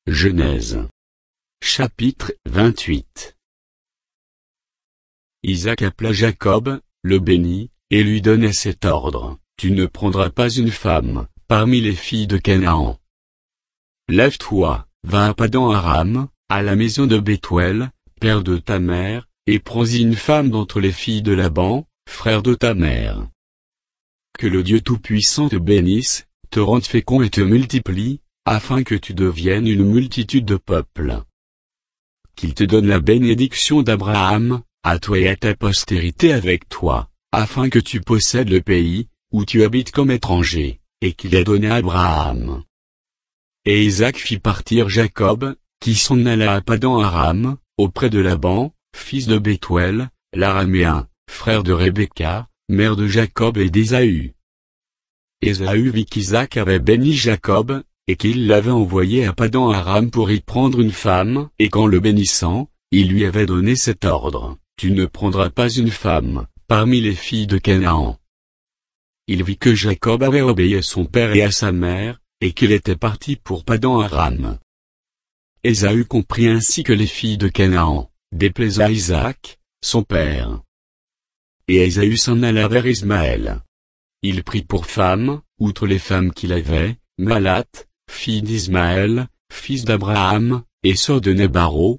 Genèse. Chapitre 28. Isaac appela Jacob, le bénit, et lui donna cet ordre: Tu ne prendras pas une femme parmi les filles de Canaan. Lève-toi, va à Padan-aram, à la maison de Bethuel, père de ta mère, et prends-y une femme d'entre les filles de Laban, frère de ta mère. Que le Dieu Tout-Puissant te bénisse, te rende fécond et te multiplie, afin que tu deviennes une multitude de peuples. Qu'il te donne la bénédiction d'Abraham, à toi et à ta postérité avec toi, afin que tu possèdes le pays, où tu habites comme étranger, et qu'il ait donné à Abraham. Et Isaac fit partir Jacob, qui s'en alla à Padan-aram, auprès de Laban, fils de Bethuel, l'araméen, frère de Rebecca, mère de Jacob et d'Ésaü. Ésaü vit qu'Isaac avait béni Jacob, et qu'il l'avait envoyé à Padan-aram pour y prendre une femme, et qu'en le bénissant, il lui avait donné cet ordre: Tu ne prendras pas une femme parmi les filles de Canaan. Il vit que Jacob avait obéi à son père et à sa mère, et qu'il était parti pour Padan-aram. Ésaü comprit ainsi que les filles de Canaan déplaisaient à Isaac, son père. Et Ésaü s'en alla vers Ismaël. Il prit pour femme, outre les femmes qu'il avait, Malate, fille d'Ismaël, fils d'Abraham, et sœur de Nébaro.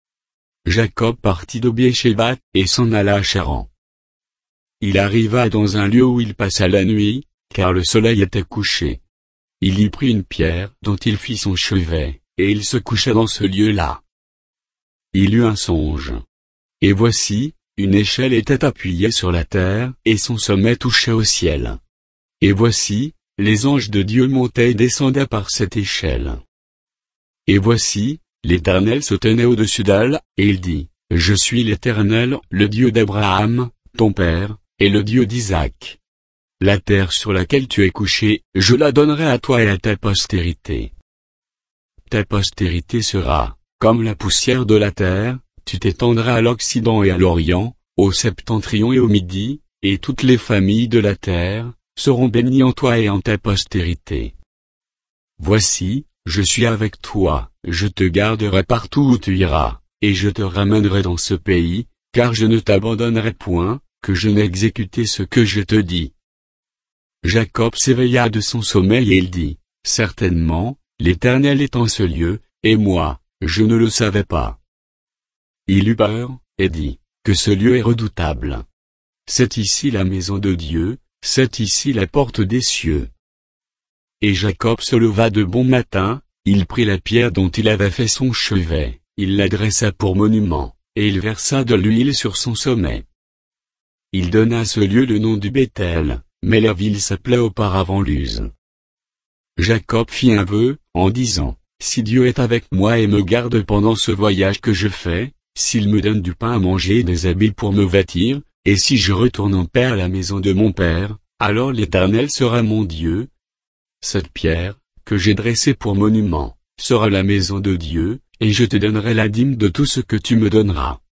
Jacob partit de Beer-shéba, et s'en alla à Charan. Il arriva dans un lieu où il passa la nuit, car le soleil était couché. Il y prit une pierre dont il fit son chevet, et il se coucha dans ce lieu-là. Il eut un songe. Et voici, une échelle était appuyée sur la terre, et son sommet touchait au ciel. Et voici, les anges de Dieu montaient et descendaient par cette échelle. Et voici, l'Éternel se tenait au-dessus d'elle, et il dit: Je suis l'Éternel, le Dieu d'Abraham, ton père, et le Dieu d'Isaac. La terre sur laquelle tu es couché, je la donnerai à toi et à ta postérité. Ta postérité sera comme la poussière de la terre, tu t'étendras à l'Occident et à l'Orient, au Septentrion et au Midi, et toutes les familles de la terre seront bénies en toi et en ta postérité. Voici, je suis avec toi, je te garderai partout où tu iras, et je te ramènerai dans ce pays, car je ne t'abandonnerai point, que je n'ai exécuté ce que je te dis. Jacob s'éveilla de son sommeil et il dit: Certainement, l'Éternel est en ce lieu, et moi, je ne le savais pas. Il eut peur, et dit: Que ce lieu est redoutable. C'est ici la maison de Dieu, c'est ici la porte des cieux. Et Jacob se leva de bon matin, il prit la pierre dont il avait fait son chevet, il la dressa pour monument, et il versa de l'huile sur son sommet. Il donna à ce lieu le nom du Béthel, mais la ville s'appelait auparavant Luz. Jacob fit un vœu, en disant: Si Dieu est avec moi et me garde pendant ce voyage que je fais, s'il me donne du pain à manger et des habits pour me vêtir, et si je retourne en paix à la maison de mon père, alors l'Éternel sera mon Dieu. Cette pierre, que j'ai dressée pour monument, sera la maison de Dieu, et je te donnerai la dîme de tout ce que tu me donneras.